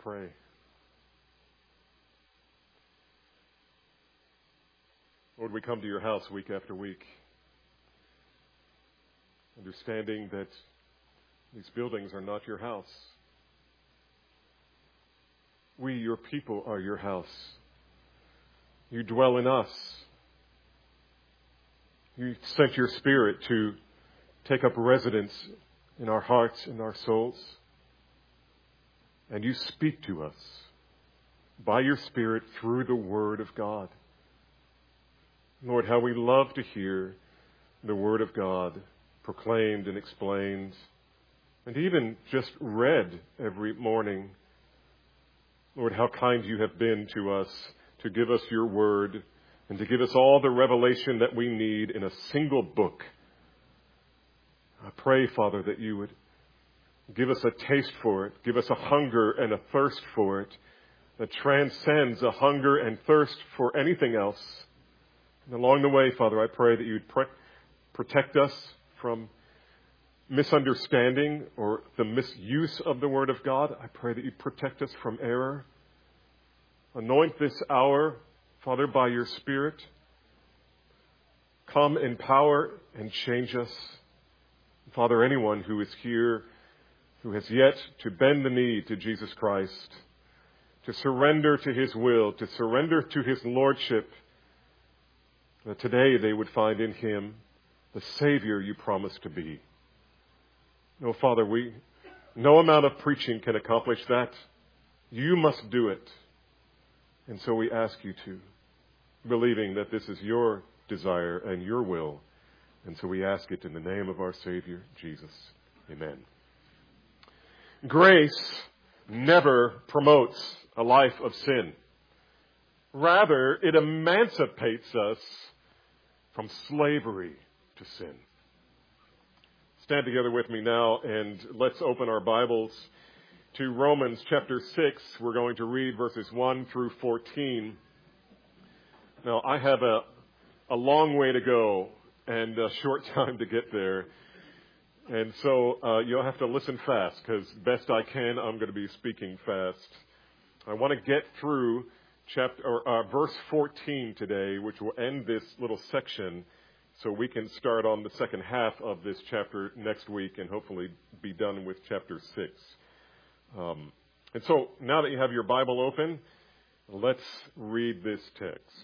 pray. Lord, we come to your house week after week, understanding that these buildings are not your house. We, your people, are your house. You dwell in us. You sent your Spirit to take up residence in our hearts and our souls. And you speak to us by your Spirit through the Word of God. Lord, how we love to hear the Word of God proclaimed and explained, and even just read every morning. Lord, how kind you have been to us to give us your Word and to give us all the revelation that we need in a single book. I pray, Father, that you would give us a taste for it, give us a hunger and a thirst for it that transcends a hunger and thirst for anything else. And along the way, Father, I pray that you would protect us from misunderstanding or the misuse of the Word of God. I pray that you protect us from error. Anoint this hour, Father, by your Spirit. Come in power and change us. Father, anyone who is here who has yet to bend the knee to Jesus Christ, to surrender to his will, to surrender to his lordship, that today they would find in him the Savior you promised to be. No, Father, no amount of preaching can accomplish that. You must do it. And so we ask you to, believing that this is your desire and your will. And so we ask it in the name of our Savior, Jesus. Amen. Grace never promotes a life of sin. Rather, it emancipates us from slavery to sin. Stand together with me now and let's open our Bibles to Romans chapter 6. We're going to read verses 1 through 14. Now, I have a long way to go and a short time to get there. And so you'll have to listen fast because best I can, I'm going to be speaking fast. I want to get through verse 14 today, which will end this little section, so we can start on the second half of this chapter next week and hopefully be done with chapter 6. And so now that you have your Bible open, let's read this text.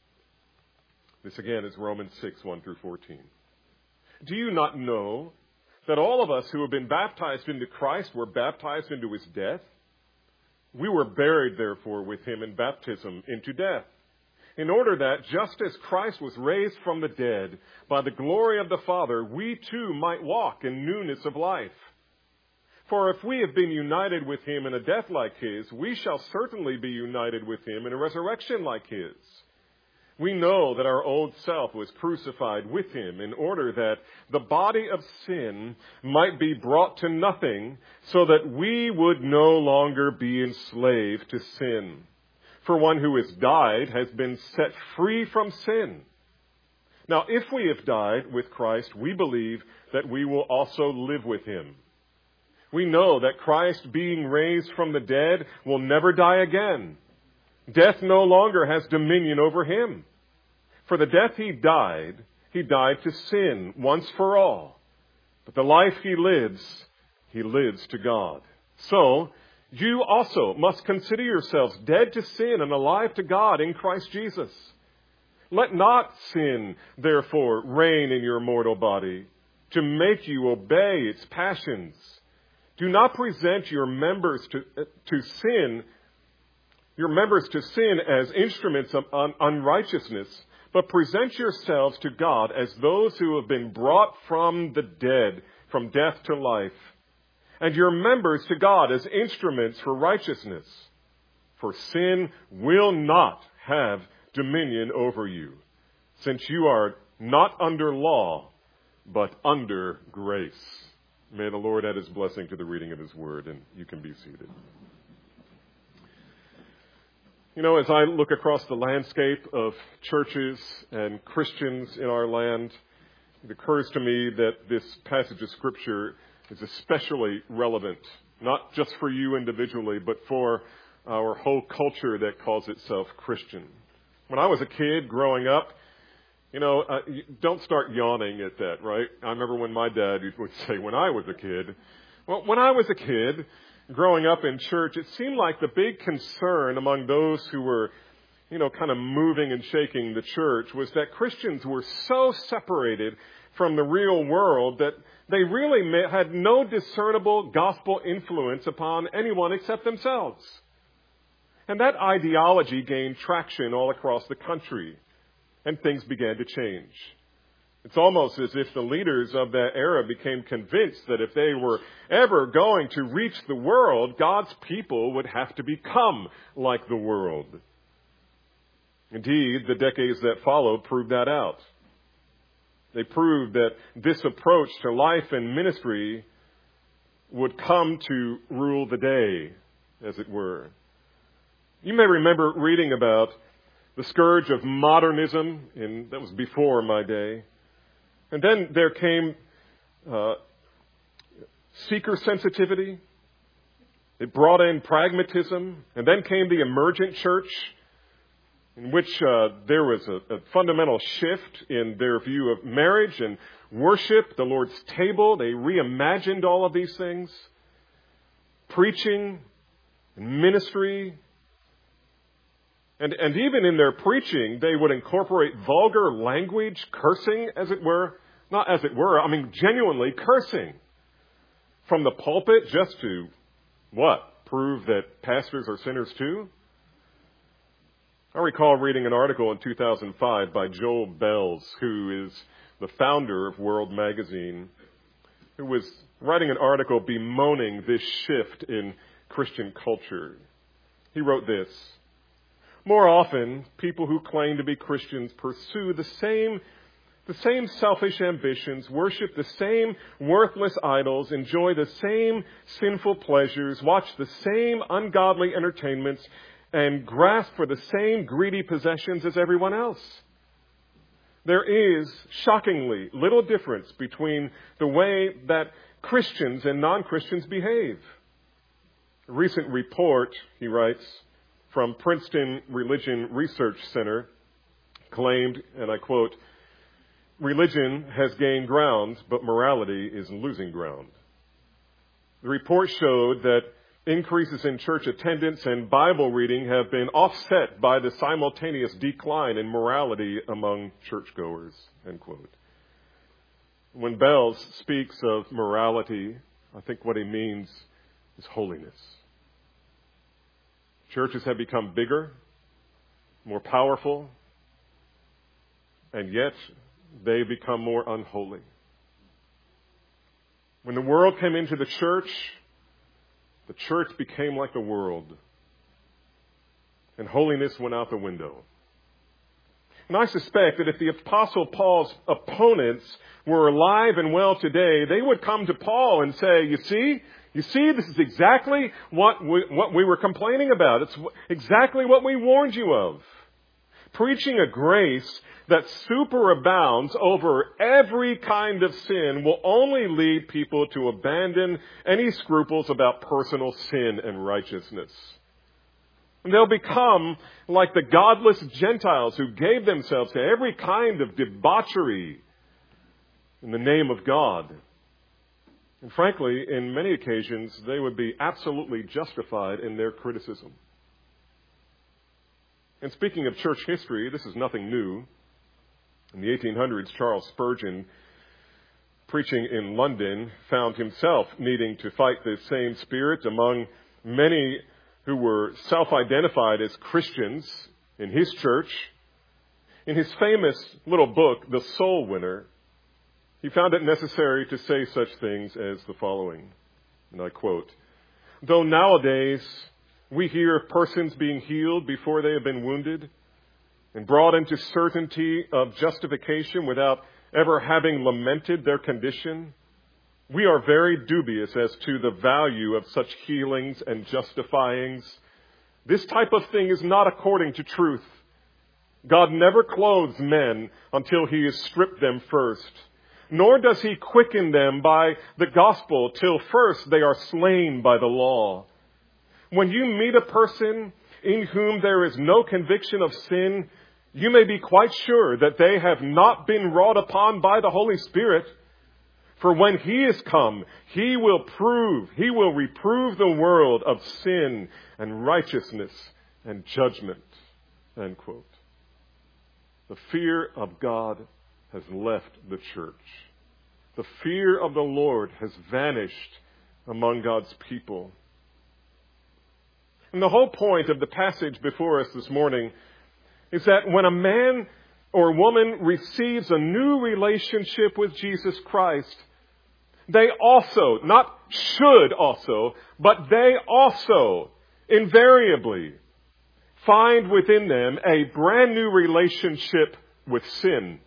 This again is Romans 6, 1 through 14. Do you not know that all of us who have been baptized into Christ were baptized into his death? We were buried, therefore, with him in baptism into death, in order that, just as Christ was raised from the dead by the glory of the Father, we too might walk in newness of life. For if we have been united with him in a death like his, we shall certainly be united with him in a resurrection like his. We know that our old self was crucified with him in order that the body of sin might be brought to nothing, so that we would no longer be enslaved to sin. For one who has died has been set free from sin. Now, if we have died with Christ, we believe that we will also live with him. We know that Christ, being raised from the dead, will never die again. Death no longer has dominion over him. For the death he died to sin once for all. But the life he lives to God. So, you also must consider yourselves dead to sin and alive to God in Christ Jesus. Let not sin, therefore, reign in your mortal body, to make you obey its passions. Do not present your members to sin as instruments of unrighteousness, but present yourselves to God as those who have been brought from the dead, from death to life, and your members to God as instruments for righteousness. For sin will not have dominion over you, since you are not under law, but under grace. May the Lord add his blessing to the reading of his word, and you can be seated. You know, as I look across the landscape of churches and Christians in our land, it occurs to me that this passage of Scripture is especially relevant not just for you individually, but for our whole culture that calls itself Christian. When I was a kid growing up, don't start yawning at that, right? I remember when my dad would say, when I was a kid. Well, when I was a kid, growing up in church, it seemed like the big concern among those who were, kind of moving and shaking the church was that Christians were so separated from the real world that they really had no discernible gospel influence upon anyone except themselves. And that ideology gained traction all across the country, and things began to change. It's almost as if the leaders of that era became convinced that if they were ever going to reach the world, God's people would have to become like the world. Indeed, the decades that followed proved that out. They proved that this approach to life and ministry would come to rule the day, as it were. You may remember reading about the scourge of modernism, and that was before my day. And then there came seeker sensitivity. It brought in pragmatism. And then came the emergent church, in which there was a fundamental shift in their view of marriage and worship, the Lord's table. They reimagined all of these things. Preaching and ministry. And even in their preaching, they would incorporate vulgar language, cursing, as it were. Not as it were, genuinely cursing. From the pulpit, just to, what? Prove that pastors are sinners too? I recall reading an article in 2005 by Joel Bells, who is the founder of World Magazine, who was writing an article bemoaning this shift in Christian culture. He wrote this: more often, people who claim to be Christians pursue the same selfish ambitions, worship the same worthless idols, enjoy the same sinful pleasures, watch the same ungodly entertainments, and grasp for the same greedy possessions as everyone else. There is, shockingly, little difference between the way that Christians and non-Christians behave. A recent report, he writes, from Princeton Religion Research Center claimed, and I quote, "Religion has gained ground, but morality is losing ground." The report showed that increases in church attendance and Bible reading have been offset by the simultaneous decline in morality among churchgoers, end quote. When Bells speaks of morality, I think what he means is holiness. Churches have become bigger, more powerful, and yet they become more unholy. When the world came into the church became like the world, and holiness went out the window. And I suspect that if the Apostle Paul's opponents were alive and well today, they would come to Paul and say, you see, this is exactly what we were complaining about. It's exactly what we warned you of. Preaching a grace that superabounds over every kind of sin will only lead people to abandon any scruples about personal sin and righteousness. And they'll become like the godless Gentiles who gave themselves to every kind of debauchery in the name of God. And frankly, in many occasions, they would be absolutely justified in their criticism. And speaking of church history, this is nothing new. In the 1800s, Charles Spurgeon, preaching in London, found himself needing to fight this same spirit among many who were self-identified as Christians in his church. In his famous little book, The Soul Winner, he found it necessary to say such things as the following, and I quote, "Though nowadays we hear of persons being healed before they have been wounded and brought into certainty of justification without ever having lamented their condition, we are very dubious as to the value of such healings and justifyings. This type of thing is not according to truth. God never clothes men until he has stripped them first. nor does he quicken them by the gospel till first they are slain by the law. When you meet a person in whom there is no conviction of sin, you may be quite sure that they have not been wrought upon by the Holy Spirit. For when he is come, he will reprove the world of sin and righteousness and judgment. End quote. The fear of God has left the church. The fear of the Lord has vanished among God's people. And the whole point of the passage before us this morning is that when a man or woman receives a new relationship with Jesus Christ, they also, not should also, but they also invariably find within them a brand new relationship with sin.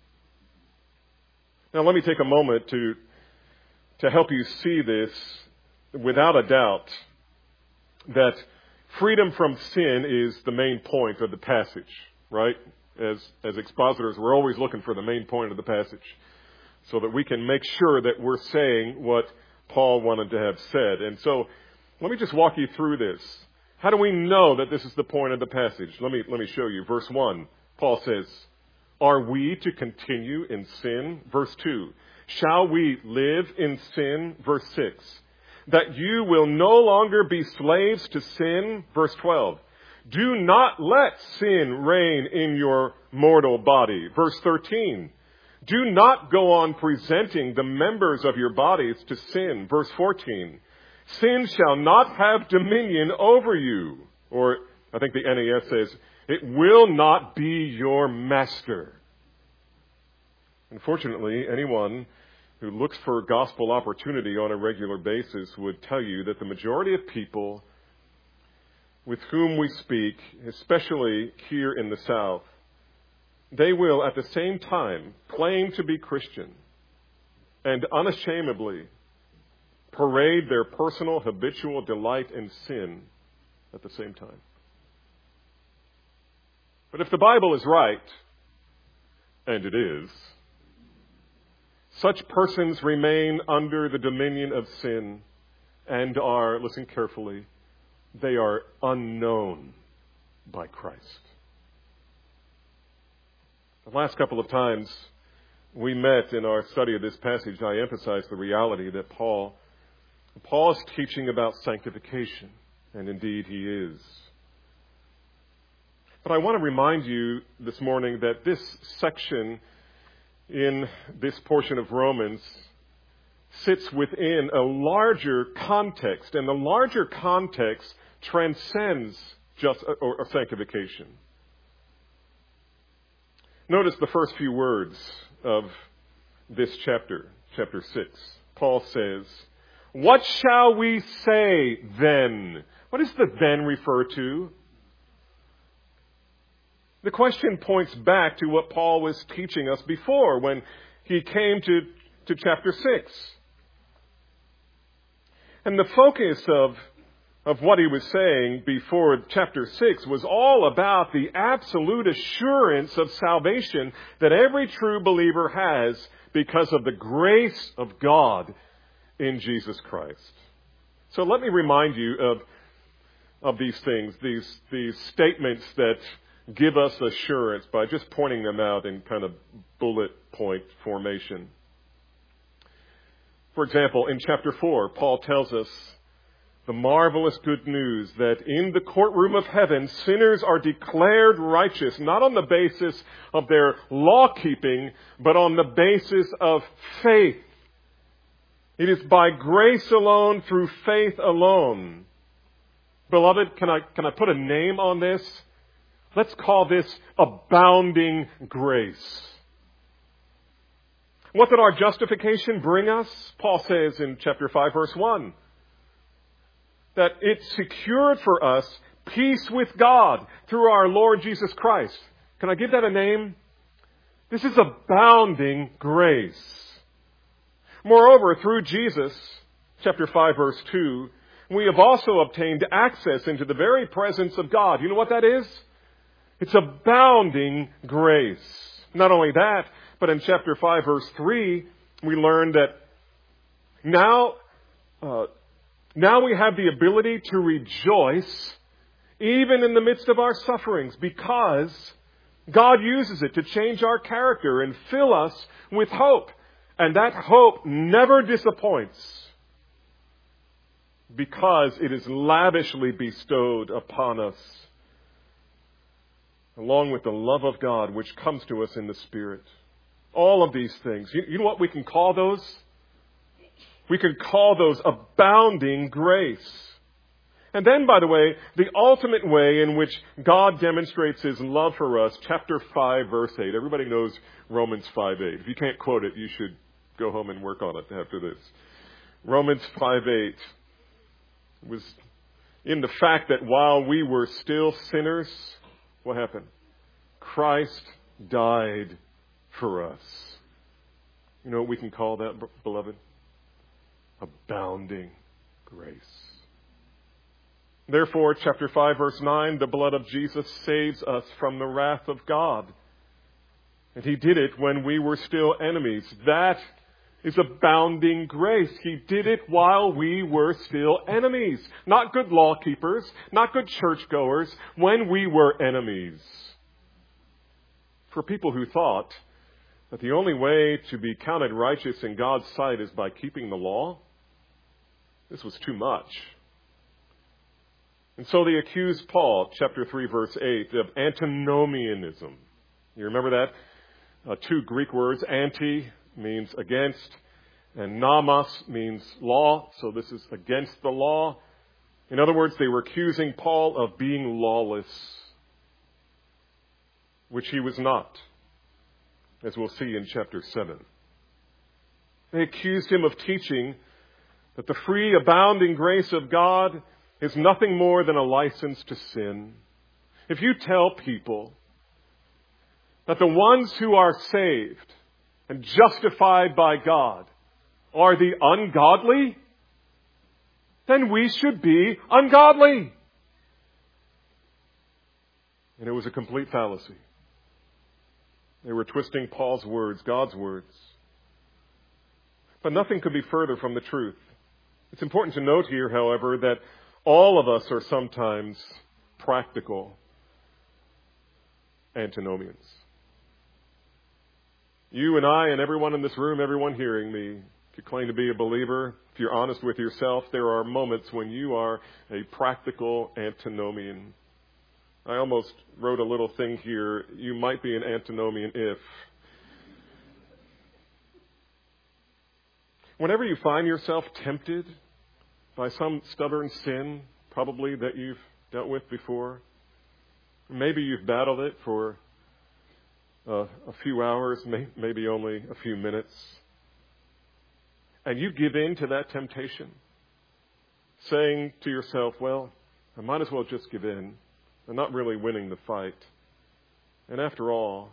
Now let me take a moment to help you see this without a doubt, that freedom from sin is the main point of the passage, right? As expositors, we're always looking for the main point of the passage so that we can make sure that we're saying what Paul wanted to have said. And so let me just walk you through this. How do we know that this is the point of the passage? Let me show you. Verse 1, Paul says, are we to continue in sin? Verse 2, shall we live in sin? Verse 6, that you will no longer be slaves to sin? Verse 12, do not let sin reign in your mortal body. Verse 13, do not go on presenting the members of your bodies to sin. Verse 14, sin shall not have dominion over you. Or I think the NAS says, it will not be your master. Unfortunately, anyone who looks for gospel opportunity on a regular basis would tell you that the majority of people with whom we speak, especially here in the South, they will at the same time claim to be Christian and unashamedly parade their personal habitual delight in sin at the same time. But if the Bible is right, and it is, such persons remain under the dominion of sin and are, listen carefully, they are unknown by Christ. The last couple of times we met in our study of this passage, I emphasized the reality that Paul is teaching about sanctification, and indeed he is. But I want to remind you this morning that this section in this portion of Romans sits within a larger context, and the larger context transcends just sanctification. Notice the first few words of this chapter, chapter 6. Paul says, what shall we say then? What does the then refer to? The question points back to what Paul was teaching us before when he came to chapter 6. And the focus of what he was saying before chapter 6 was all about the absolute assurance of salvation that every true believer has because of the grace of God in Jesus Christ. So let me remind you of these things, these statements that give us assurance by just pointing them out in kind of bullet point formation. For example, in chapter 4, Paul tells us the marvelous good news that in the courtroom of heaven, sinners are declared righteous, not on the basis of their law-keeping, but on the basis of faith. It is by grace alone, through faith alone. Beloved, can I put a name on this? Let's call this abounding grace. What did our justification bring us? Paul says in chapter 5, verse 1, that it secured for us peace with God through our Lord Jesus Christ. Can I give that a name? This is abounding grace. Moreover, through Jesus, chapter 5, verse 2, we have also obtained access into the very presence of God. You know what that is? It's abounding grace. Not only that, but in chapter 5, verse 3, we learn that now we have the ability to rejoice even in the midst of our sufferings, because God uses it to change our character and fill us with hope. And that hope never disappoints, because it is lavishly bestowed upon us, along with the love of God which comes to us in the Spirit. All of these things. You know what we can call those? We can call those abounding grace. And then, by the way, the ultimate way in which God demonstrates His love for us, chapter 5, verse 8. Everybody knows Romans 5:8. If you can't quote it, you should go home and work on it after this. Romans 5:8 was in the fact that while we were still sinners, what happened? Christ died for us. You know what we can call that, beloved? Abounding grace. Therefore, chapter 5, verse 9, the blood of Jesus saves us from the wrath of God. And He did it when we were still enemies. That is abounding grace. He did it while we were still enemies. Not good law keepers, not good churchgoers, when we were enemies. For people who thought that the only way to be counted righteous in God's sight is by keeping the law, this was too much. And so they accused Paul, chapter 3, verse 8, of antinomianism. You remember that? Two Greek words. Anti means against, and nomos means law. So this is against the law. In other words, they were accusing Paul of being lawless, which he was not, as we'll see in chapter 7. They accused him of teaching that the free, abounding grace of God is nothing more than a license to sin. If you tell people that the ones who are saved and justified by God are the ungodly, then we should be ungodly. And it was a complete fallacy. They were twisting Paul's words, God's words. But nothing could be further from the truth. It's important to note here, however, that all of us are sometimes practical antinomians. You and I and everyone in this room, everyone hearing me, if you claim to be a believer, if you're honest with yourself, there are moments when you are a practical antinomian. I almost wrote a little thing here. You might be an antinomian if. Whenever you find yourself tempted by some stubborn sin, probably that you've dealt with before, maybe you've battled it for a few hours, maybe only a few minutes, and you give in to that temptation, saying to yourself, well, I might as well just give in. I'm not really winning the fight. And after all,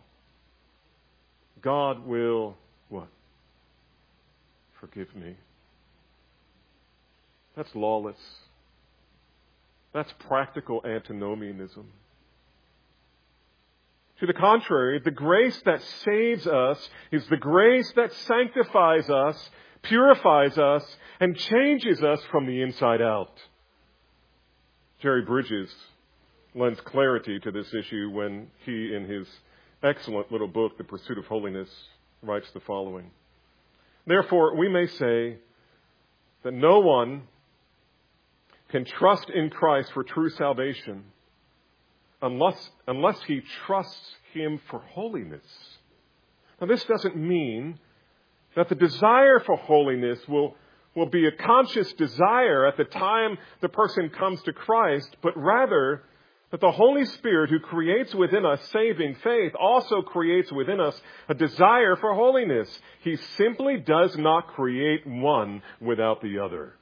God will, what? Forgive me. That's lawless. That's practical antinomianism. To the contrary, the grace that saves us is the grace that sanctifies us, purifies us, and changes us from the inside out. Jerry Bridges lends clarity to this issue when he, in his excellent little book, The Pursuit of Holiness, writes the following. Therefore, we may say that no one can trust in Christ for true salvation unless he trusts Him for holiness. Now, this doesn't mean that the desire for holiness will be a conscious desire at the time the person comes to Christ, but rather that the Holy Spirit, who creates within us saving faith, also creates within us a desire for holiness. He simply does not create one without the other.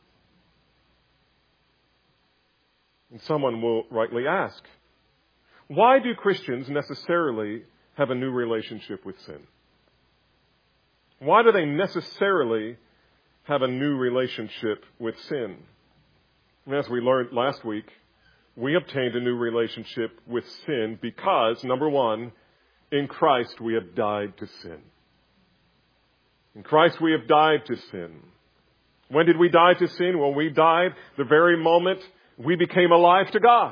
And someone will rightly ask, why do Christians necessarily have a new relationship with sin? Why do they necessarily have a new relationship with sin? And as we learned last week, we obtained a new relationship with sin because, number one, in Christ we have died to sin. In Christ we have died to sin. When did we die to sin? Well, we died the very moment we became alive to God.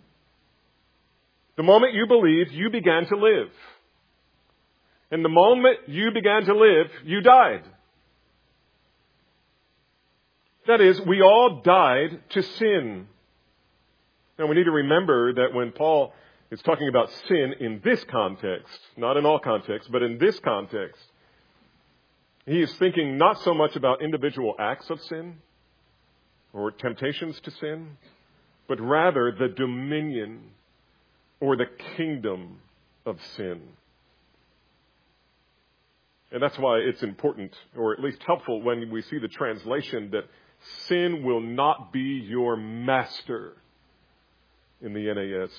The moment you believed, you began to live. And the moment you began to live, you died. That is, we all died to sin. Now, we need to remember that when Paul is talking about sin in this context, not in all contexts, but in this context, he is thinking not so much about individual acts of sin or temptations to sin, but rather the dominion or the kingdom of sin. And that's why it's important, or at least helpful, when we see the translation that sin will not be your master in the NAS.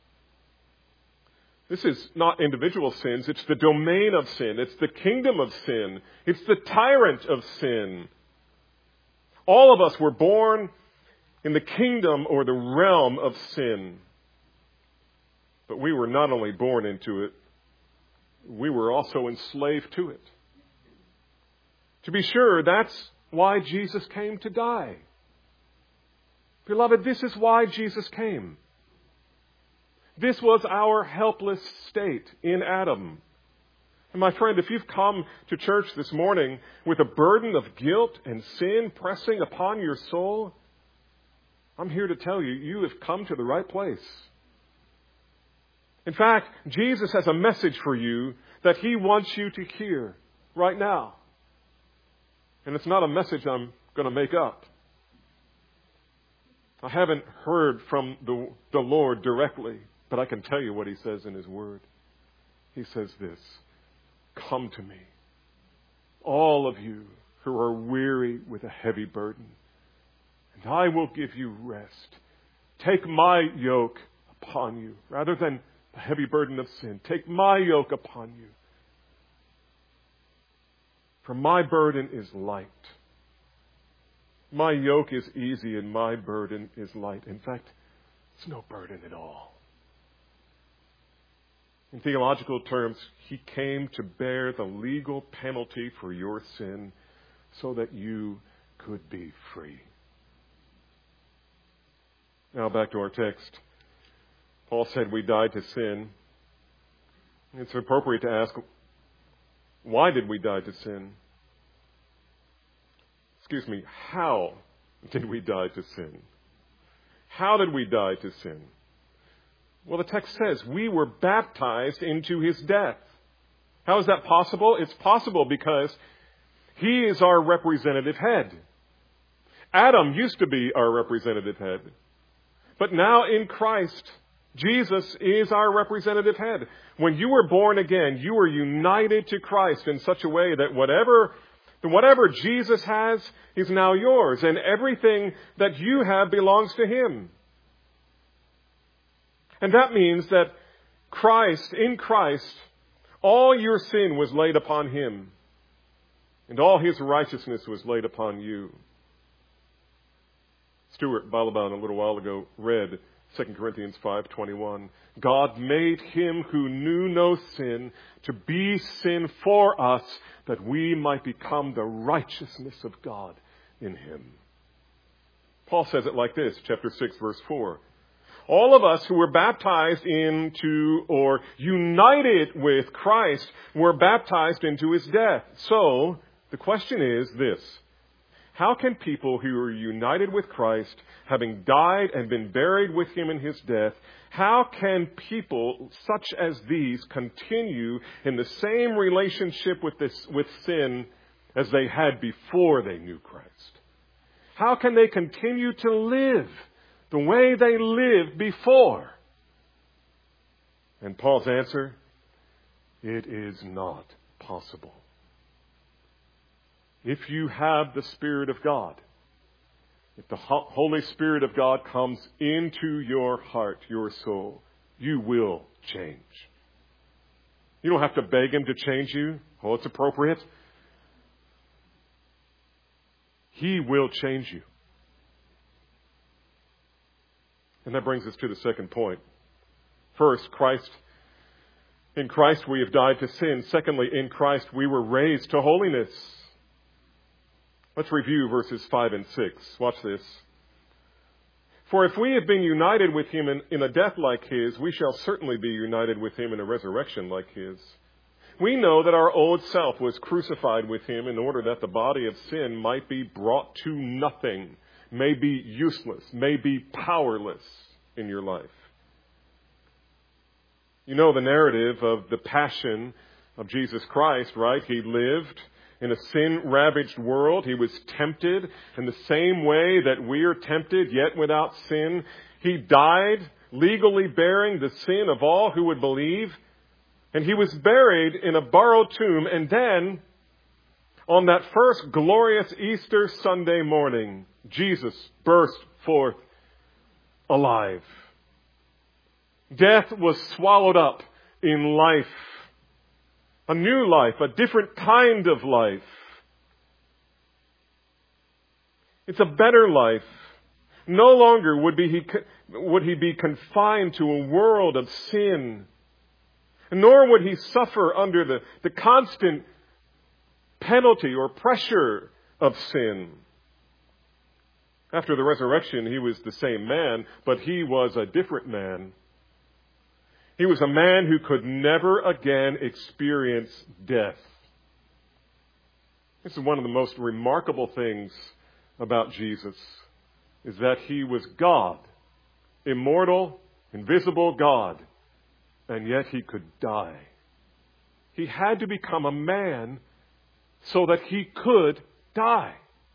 This is not individual sins. It's the domain of sin. It's the kingdom of sin. It's the tyrant of sin. All of us were born in the kingdom or the realm of sin. But we were not only born into it, we were also enslaved to it. To be sure, that's why Jesus came to die. Beloved, this is why Jesus came. This was our helpless state in Adam. And my friend, if you've come to church this morning with a burden of guilt and sin pressing upon your soul, I'm here to tell you, you have come to the right place. In fact, Jesus has a message for you that he wants you to hear right now. And it's not a message I'm going to make up. I haven't heard from the Lord directly, but I can tell you what he says in his word. He says this, "Come to me, all of you who are weary with a heavy burden, and I will give you rest. Take my yoke upon you," rather than the heavy burden of sin. "Take my yoke upon you. For my burden is light. My yoke is easy and my burden is light." In fact, it's no burden at all. In theological terms, he came to bear the legal penalty for your sin so that you could be free. Now back to our text. Paul said we died to sin. It's appropriate to ask, why did we die to sin? How did we die to sin? How did we die to sin? Well, the text says we were baptized into his death. How is that possible? It's possible because he is our representative head. Adam used to be our representative head. But now in Christ, Jesus is our representative head. When you were born again, you were united to Christ in such a way that whatever Jesus has is now yours, and everything that you have belongs to him. And that means that in Christ, all your sin was laid upon him, and all his righteousness was laid upon you. Stuart Balaban a little while ago read 2 Corinthians 5:21. God made him who knew no sin to be sin for us, that we might become the righteousness of God in him. Paul says it like this, chapter 6, verse 4. All of us who were baptized into or united with Christ were baptized into his death. So, the question is this. How can people who are united with Christ, having died and been buried with him in his death, how can people such as these continue in the same relationship with sin as they had before they knew Christ? How can they continue to live the way they lived before? And Paul's answer, it is not possible. If you have the Spirit of God, if the Holy Spirit of God comes into your heart, your soul, you will change. You don't have to beg him to change you. Oh, it's appropriate. He will change you. And that brings us to the second point. First, Christ In Christ we have died to sin. Secondly, in Christ we were raised to holiness. Let's review verses 5 and 6. Watch this. For if we have been united with him in a death like his, we shall certainly be united with him in a resurrection like his. We know that our old self was crucified with him in order that the body of sin might be brought to nothing, may be useless, may be powerless in your life. You know the narrative of the passion of Jesus Christ, right? He lived in a sin-ravaged world. He was tempted in the same way that we are tempted, yet without sin. He died, legally bearing the sin of all who would believe. And he was buried in a borrowed tomb. And then, on that first glorious Easter Sunday morning, Jesus burst forth alive. Death was swallowed up in life. A new life, a different kind of life. It's a better life. No longer would he be confined to a world of sin. Nor would he suffer under the constant penalty or pressure of sin. After the resurrection, he was the same man, but he was a different man. He was a man who could never again experience death. This is one of the most remarkable things about Jesus, is that he was God, immortal, invisible God, and yet he could die. He had to become a man so that he could die.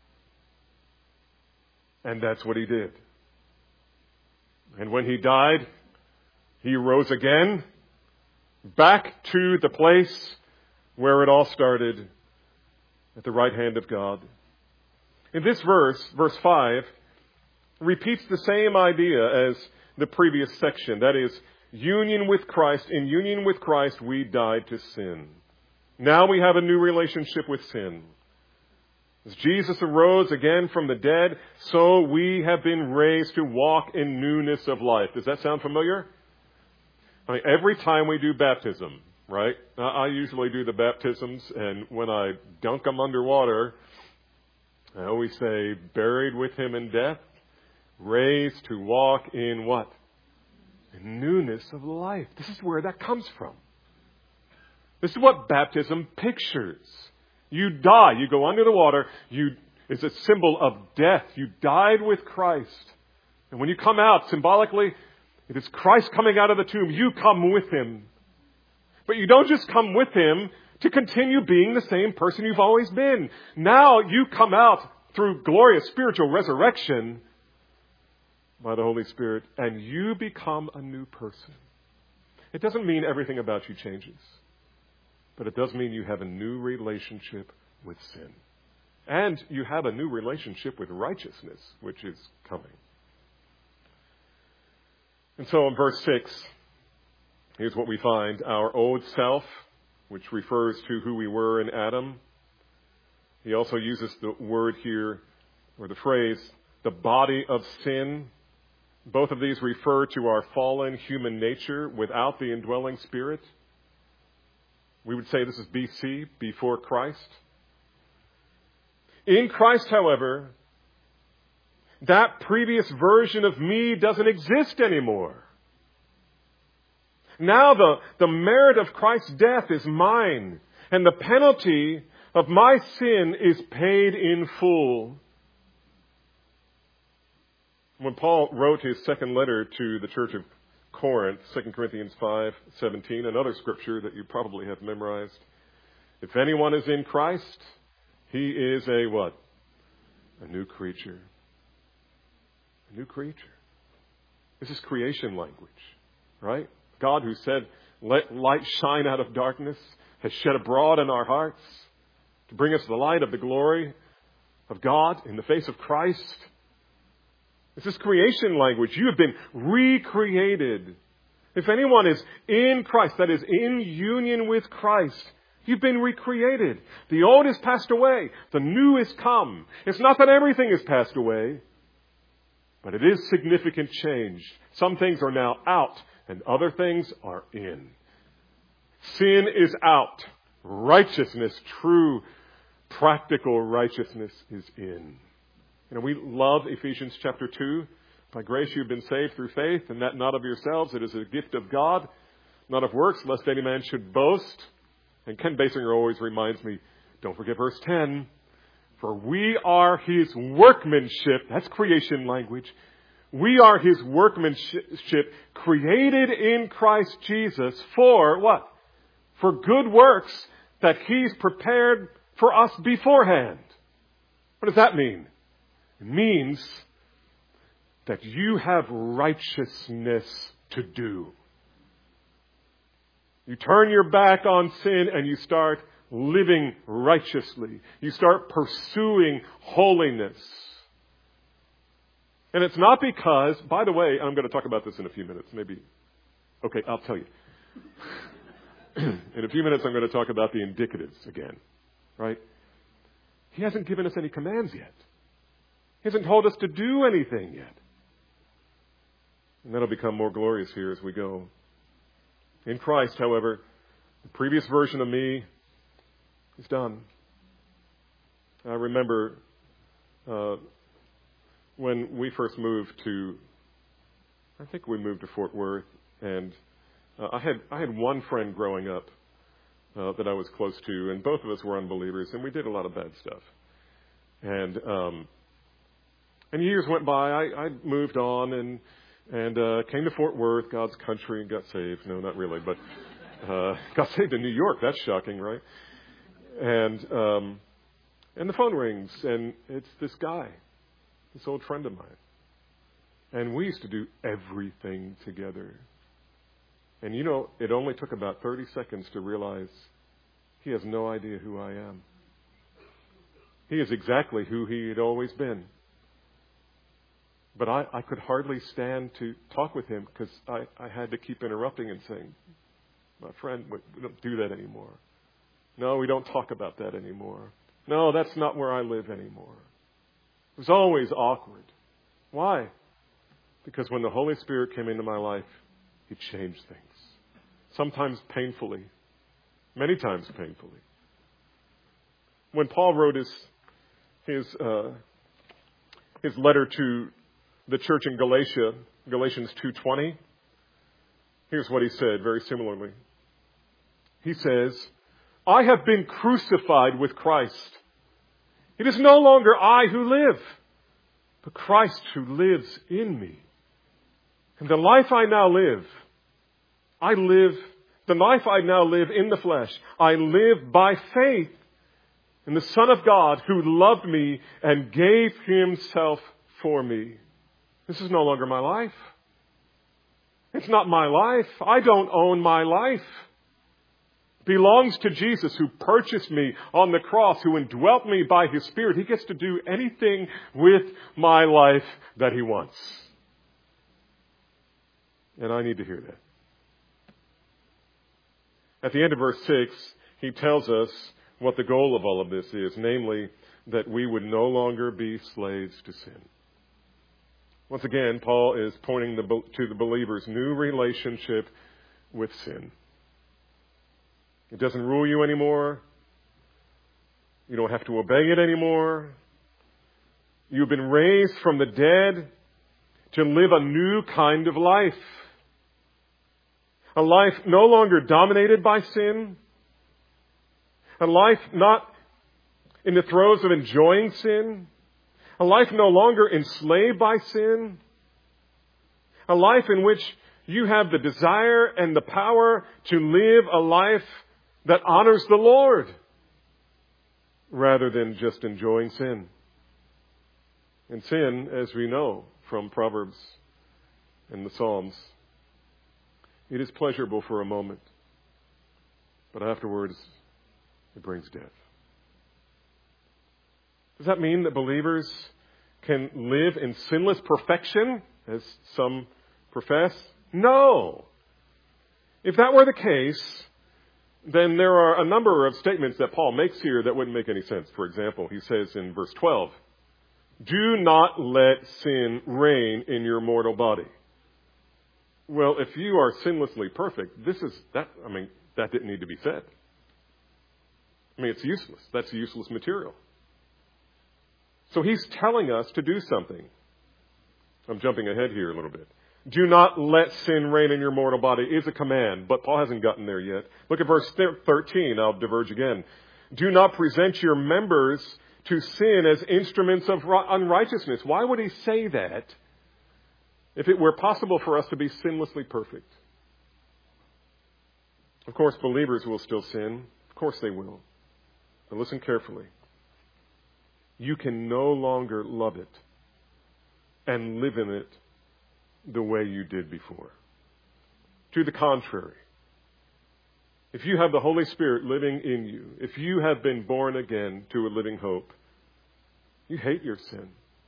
And that's what he did. And when he died, he rose again, back to the place where it all started, at the right hand of God. In this verse 5, repeats the same idea as the previous section. That is, union with Christ. In union with Christ, we died to sin. Now we have a new relationship with sin. As Jesus arose again from the dead, so we have been raised to walk in newness of life. Does that sound familiar? I mean, every time we do baptism, right? I usually do the baptisms, and when I dunk them underwater, I always say, buried with him in death, raised to walk in what? In newness of life. This is where that comes from. This is what baptism pictures. You die. You go under the water. It's a symbol of death. You died with Christ. And when you come out, symbolically, it is Christ coming out of the tomb. You come with him. But you don't just come with him to continue being the same person you've always been. Now you come out through glorious spiritual resurrection by the Holy Spirit, and you become a new person. It doesn't mean everything about you changes, but it does mean you have a new relationship with sin. And you have a new relationship with righteousness, which is coming. And so in verse 6, here's what we find. Our old self, which refers to who we were in Adam. He also uses the word here, or the phrase, the body of sin. Both of these refer to our fallen human nature without the indwelling Spirit. We would say this is BC, before Christ. In Christ, however, that previous version of me doesn't exist anymore. Now the merit of Christ's death is mine, and the penalty of my sin is paid in full. When Paul wrote his second letter to the church of Corinth, 2 Corinthians 5:17, another scripture that you probably have memorized, if anyone is in Christ, he is a what? A new creature. A new creature. This is creation language, right? God who said, let light shine out of darkness, has shed abroad in our hearts to bring us the light of the glory of God in the face of Christ. This is creation language. You have been recreated. If anyone is in Christ, that is in union with Christ, you've been recreated. The old has passed away. The new has come. It's not that everything has passed away, but it is significant change. Some things are now out and other things are in. Sin is out. Righteousness, true, practical righteousness is in. You know, we love Ephesians chapter 2. By grace you've been saved through faith, and that not of yourselves. It is a gift of God, not of works, lest any man should boast. And Ken Basinger always reminds me, don't forget verse 10. For we are His workmanship. That's creation language. We are His workmanship, created in Christ Jesus for what? For good works that He's prepared for us beforehand. What does that mean? It means that you have righteousness to do. You turn your back on sin and you start living righteously. You start pursuing holiness. And it's not because, by the way, I'm going to talk about this in a few minutes, maybe. Okay, I'll tell you. In a few minutes, I'm going to talk about the indicatives again, right? He hasn't given us any commands yet. He hasn't told us to do anything yet. And that'll become more glorious here as we go. In Christ, however, the previous version of me is done. I remember when we first moved to, I think we moved to Fort Worth, and I had one friend growing up that I was close to, and both of us were unbelievers, and we did a lot of bad stuff. And years went by. I moved on and came to Fort Worth, God's country, and got saved. No, not really, but got saved in New York. That's shocking, right? And the phone rings, and it's this guy, this old friend of mine. And we used to do everything together. And you know, it only took about 30 seconds to realize he has no idea who I am. He is exactly who he had always been. But I could hardly stand to talk with him because I had to keep interrupting and saying, my friend, we don't do that anymore. No, we don't talk about that anymore. No, that's not where I live anymore. It was always awkward. Why? Because when the Holy Spirit came into my life, He changed things. Sometimes painfully. Many times painfully. When Paul wrote his letter to the church in Galatia, Galatians 2:20, here's what he said very similarly. He says, I have been crucified with Christ. It is no longer I who live, but Christ who lives in me. And the life I now live, the life I now live in the flesh, I live by faith in the Son of God who loved me and gave Himself for me. This is no longer my life. It's not my life. I don't own my life. It belongs to Jesus who purchased me on the cross, who indwelt me by His Spirit. He gets to do anything with my life that He wants. And I need to hear that. At the end of verse 6, he tells us what the goal of all of this is, namely that we would no longer be slaves to sin. Once again, Paul is pointing to the believer's new relationship with sin. It doesn't rule you anymore. You don't have to obey it anymore. You've been raised from the dead to live a new kind of life. A life no longer dominated by sin. A life not in the throes of enjoying sin. A life no longer enslaved by sin. A life in which you have the desire and the power to live a life that honors the Lord rather than just enjoying sin. And sin, as we know from Proverbs and the Psalms, it is pleasurable for a moment, but afterwards it brings death. Does that mean that believers can live in sinless perfection, as some profess? No. If that were the case, then there are a number of statements that Paul makes here that wouldn't make any sense. For example, he says in verse 12, do not let sin reign in your mortal body. Well, if you are sinlessly perfect, that didn't need to be said. I mean, it's useless. That's useless material. So he's telling us to do something. I'm jumping ahead here a little bit. Do not let sin reign in your mortal body is a command, but Paul hasn't gotten there yet. Look at verse 13. I'll diverge again. Do not present your members to sin as instruments of unrighteousness. Why would he say that if it were possible for us to be sinlessly perfect? Of course, believers will still sin. Of course they will. But listen carefully. You can no longer love it and live in it the way you did before. To the contrary, if you have the Holy Spirit living in you, if you have been born again to a living hope, you hate your sin.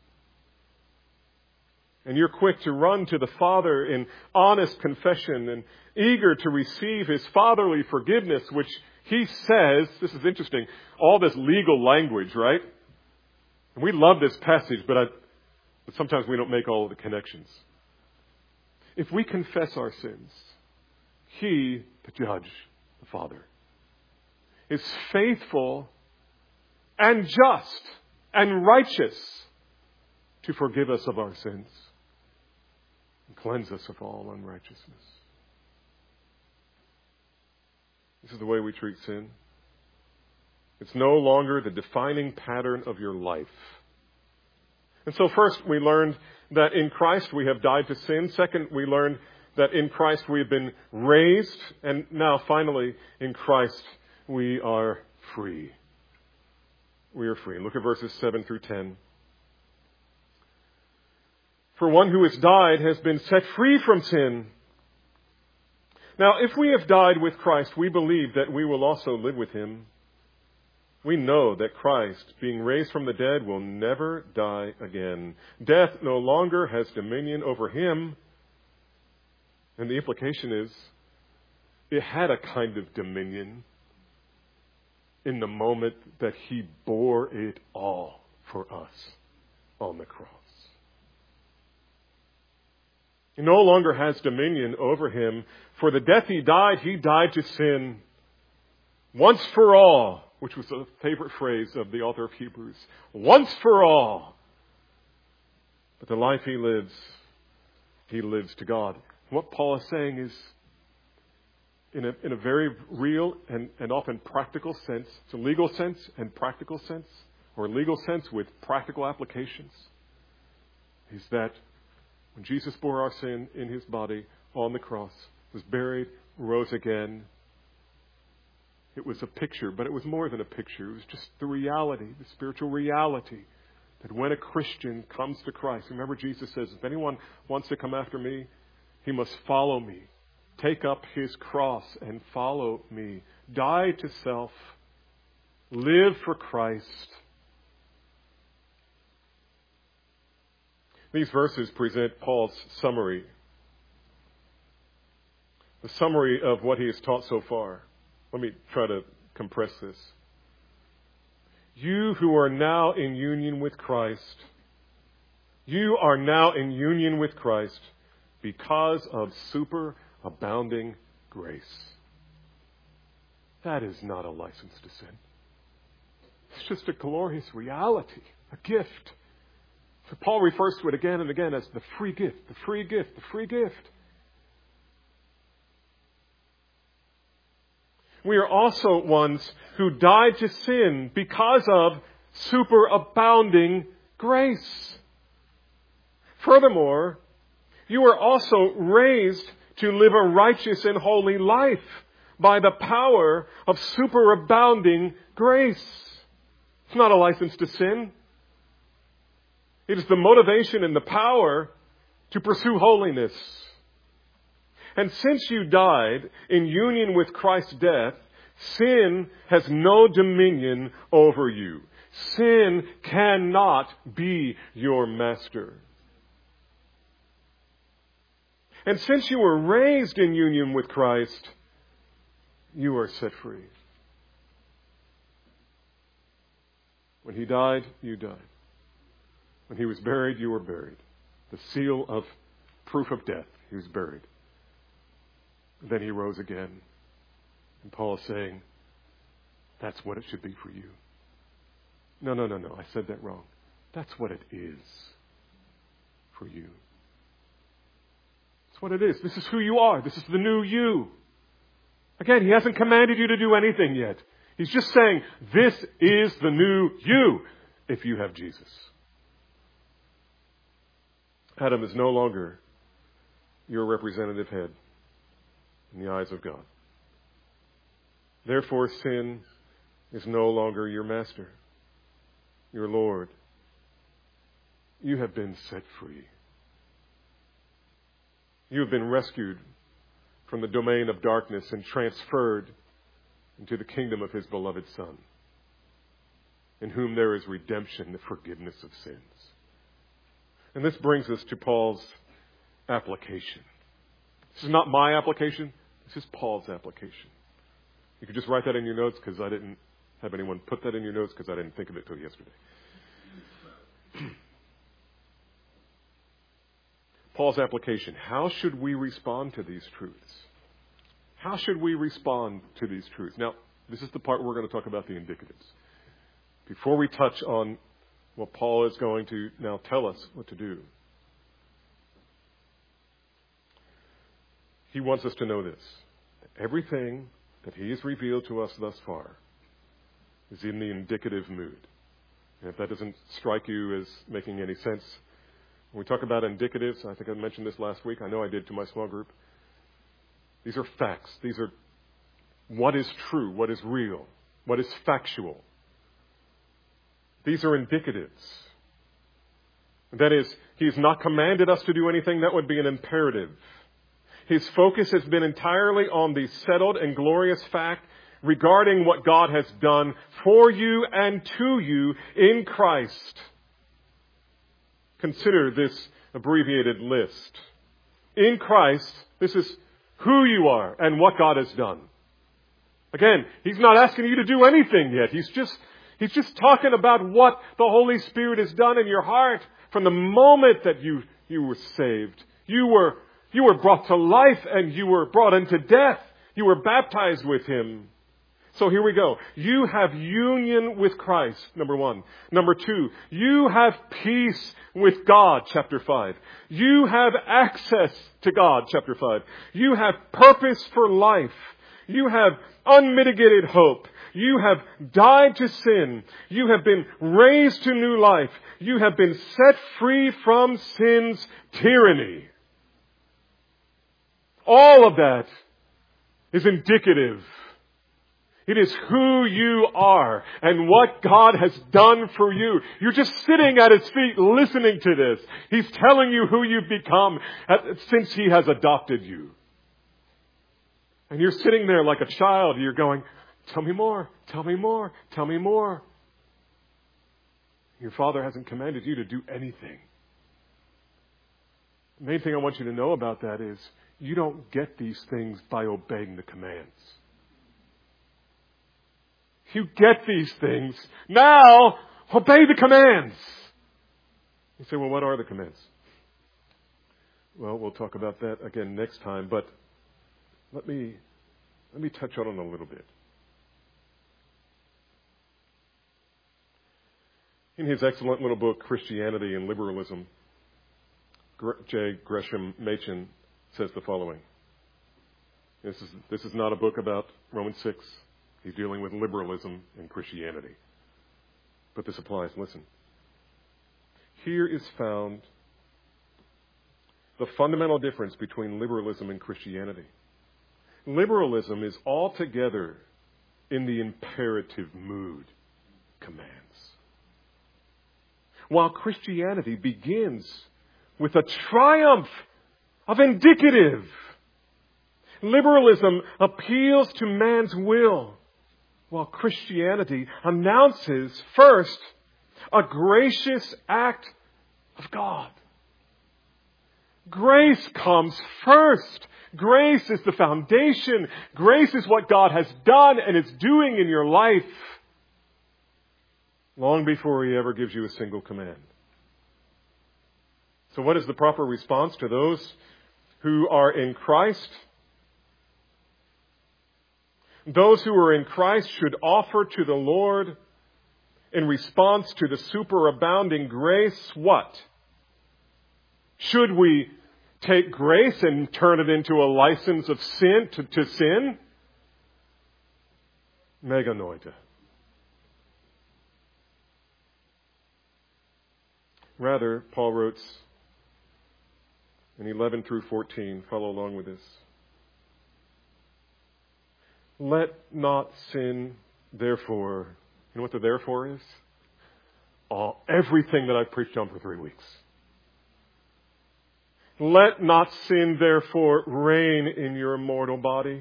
And you're quick to run to the Father in honest confession and eager to receive His fatherly forgiveness, which He says, this is interesting, all this legal language, right? And we love this passage, but sometimes we don't make all of the connections. If we confess our sins, He, the judge, the Father, is faithful and just and righteous to forgive us of our sins and cleanse us of all unrighteousness. This is the way we treat sin. It's no longer the defining pattern of your life. And so first we learned that in Christ we have died to sin. Second, we learned that in Christ we have been raised. And now finally, in Christ we are free. We are free. Look at verses 7 through 10. For one who has died has been set free from sin. Now, if we have died with Christ, we believe that we will also live with Him. We know that Christ, being raised from the dead, will never die again. Death no longer has dominion over Him. And the implication is, it had a kind of dominion in the moment that He bore it all for us on the cross. He no longer has dominion over him. For the death He died to sin once for all, which was a favorite phrase of the author of Hebrews. Once for all. But the life He lives to God. What Paul is saying is, in a very real and often practical sense, it's a legal sense and practical sense, or a legal sense with practical applications, is that when Jesus bore our sin in His body on the cross, was buried, rose again, it was a picture, but it was more than a picture. It was just the reality, the spiritual reality, that when a Christian comes to Christ, remember Jesus says, if anyone wants to come after me, he must follow me. Take up his cross and follow me. Die to self. Live for Christ. These verses present Paul's summary. The summary of what he has taught so far. Let me try to compress this. You who are now in union with Christ, you are now in union with Christ because of superabounding grace. That is not a license to sin. It's just a glorious reality, a gift. So Paul refers to it again and again as the free gift, the free gift, the free gift. We are also ones who died to sin because of superabounding grace. Furthermore, you are also raised to live a righteous and holy life by the power of superabounding grace. It's not a license to sin. It is the motivation and the power to pursue holiness. And since you died in union with Christ's death, sin has no dominion over you. Sin cannot be your master. And since you were raised in union with Christ, you are set free. When He died, you died. When He was buried, you were buried. The seal of proof of death, He was buried. Then He rose again. And Paul is saying, that's what it should be for you. No. I said that wrong. That's what it is for you. That's what it is. This is who you are. This is the new you. Again, he hasn't commanded you to do anything yet. He's just saying, this is the new you if you have Jesus. Adam is no longer your representative head in the eyes of God. Therefore, sin is no longer your master, your Lord. You have been set free. You have been rescued from the domain of darkness and transferred into the kingdom of His beloved Son, in whom there is redemption, the forgiveness of sins. And this brings us to Paul's application. This is not my application. This is Paul's application. You could just write that in your notes because I didn't have anyone put that in your notes because I didn't think of it till yesterday. Paul's application. How should we respond to these truths? How should we respond to these truths? Now, this is the part where we're going to talk about the indicatives. Before we touch on what Paul is going to now tell us what to do, he wants us to know this. Everything that he has revealed to us thus far is in the indicative mood. And if that doesn't strike you as making any sense, when we talk about indicatives, I think I mentioned this last week. I know I did to my small group. These are facts. These are what is true, what is real, what is factual. These are indicatives. That is, he has not commanded us to do anything that would be an imperative. His focus has been entirely on the settled and glorious fact regarding what God has done for you and to you in Christ. Consider this abbreviated list. In Christ, this is who you are and what God has done. Again, he's not asking you to do anything yet. He's just talking about what the Holy Spirit has done in your heart from the moment that you were saved. You were brought to life and you were brought into death. You were baptized with Him. So here we go. You have union with Christ, number 1. Number 2, you have peace with God, chapter 5. You have access to God, chapter 5. You have purpose for life. You have unmitigated hope. You have died to sin. You have been raised to new life. You have been set free from sin's tyranny. All of that is indicative. It is who you are and what God has done for you. You're just sitting at His feet listening to this. He's telling you who you've become since He has adopted you. And you're sitting there like a child. You're going, tell me more, tell me more, tell me more. Your Father hasn't commanded you to do anything. The main thing I want you to know about that is you don't get these things by obeying the commands. You get these things. Now, obey the commands. You say, well, what are the commands? Well, we'll talk about that again next time, but let me touch on it a little bit. In his excellent little book, Christianity and Liberalism, J. Gresham Machen says the following. This is not a book about Romans 6. He's dealing with liberalism and Christianity. But this applies. Listen. Here is found the fundamental difference between liberalism and Christianity. Liberalism is altogether in the imperative mood, commands. While Christianity begins with a triumph of indicative. Liberalism appeals to man's will, while Christianity announces first a gracious act of God. Grace comes first. Grace is the foundation. Grace is what God has done and is doing in your life long before He ever gives you a single command. So what is the proper response to those who are in Christ? Those who are in Christ should offer to the Lord, in response to the superabounding grace, what? Should we take grace and turn it into a license of sin, to sin? Meganoita. Rather, Paul wrote in 11 through 14, follow along with this. Let not sin, therefore, you know what the therefore is? Everything that I've preached on for 3 weeks. Let not sin, therefore, reign in your mortal body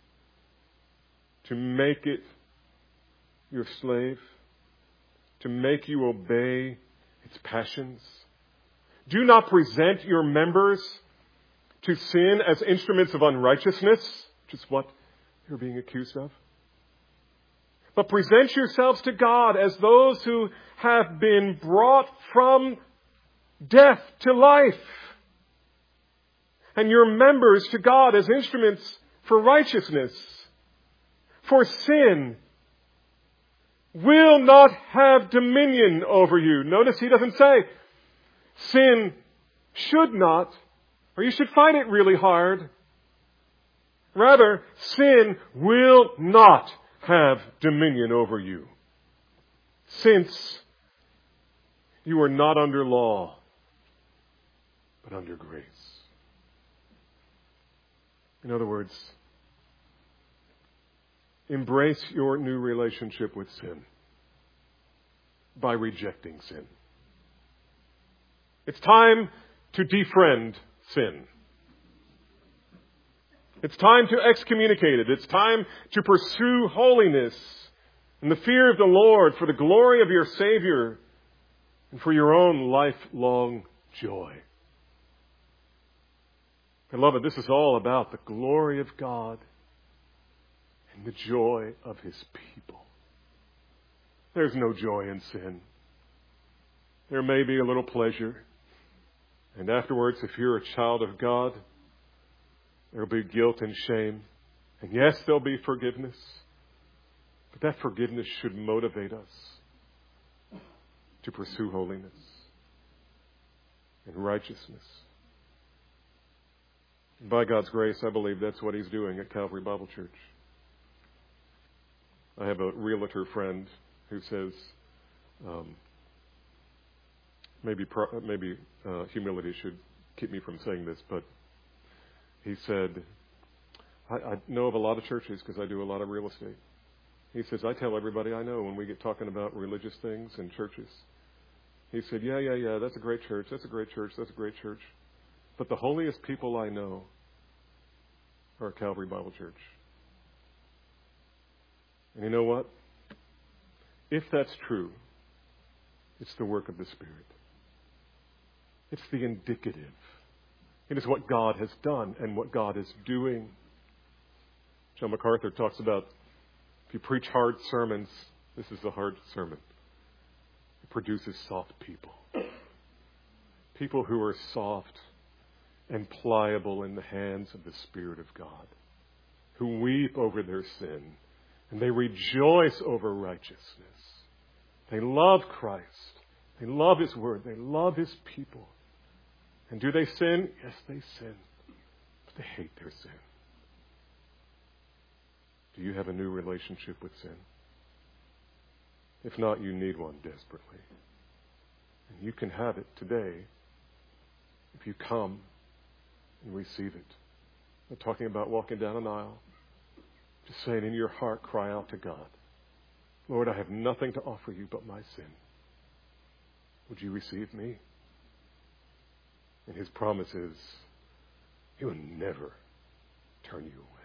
to make it your slave, to make you obey its passions. Do not present your members to sin as instruments of unrighteousness, which is what you're being accused of. But present yourselves to God as those who have been brought from death to life, and your members to God as instruments for righteousness. For sin will not have dominion over you. Notice he doesn't say sin should not, or you should find it really hard. Rather, sin will not have dominion over you, since you are not under law, but under grace. In other words, embrace your new relationship with sin by rejecting sin. It's time to defriend sin. It's time to excommunicate it. It's time to pursue holiness and the fear of the Lord for the glory of your Savior and for your own lifelong joy. Beloved, this is all about the glory of God and the joy of His people. There's no joy in sin. There may be a little pleasure. And afterwards, if you're a child of God, there'll be guilt and shame. And yes, there'll be forgiveness. But that forgiveness should motivate us to pursue holiness and righteousness. And by God's grace, I believe that's what He's doing at Calvary Bible Church. I have a realtor friend who says, maybe humility should keep me from saying this, but he said, I know of a lot of churches because I do a lot of real estate. He says, I tell everybody I know when we get talking about religious things and churches. He said, yeah, that's a great church, that's a great church, that's a great church. But the holiest people I know are at Calvary Bible Church. And you know what? If that's true, it's the work of the Spirit. It's the indicative. It is what God has done and what God is doing. John MacArthur talks about if you preach hard sermons, this is a hard sermon. It produces soft people. People who are soft and pliable in the hands of the Spirit of God, who weep over their sin, and they rejoice over righteousness. They love Christ. They love His Word. They love His people. And do they sin? Yes, they sin. But they hate their sin. Do you have a new relationship with sin? If not, you need one desperately. And you can have it today if you come and receive it. I'm not talking about walking down an aisle. Just saying in your heart, cry out to God. Lord, I have nothing to offer you but my sin. Would you receive me? And His promise is, He will never turn you away.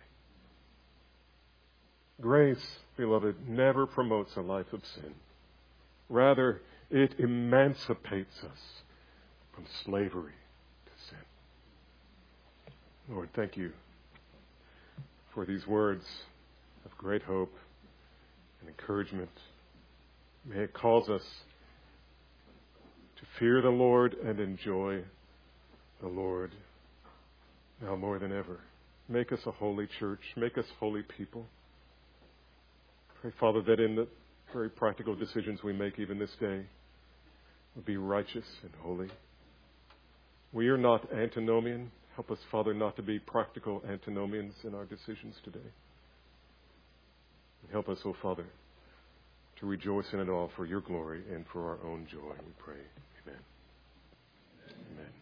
Grace, beloved, never promotes a life of sin. Rather, it emancipates us from slavery to sin. Lord, thank you for these words of great hope and encouragement. May it cause us to fear the Lord and enjoy the Lord now more than ever. Make us a holy church. Make us holy people. Pray, Father, that in the very practical decisions we make even this day would be righteous and holy. We are not antinomian. Help us, Father, not to be practical antinomians in our decisions today. And help us, O Father, to rejoice in it all for your glory and for our own joy, we pray. Amen.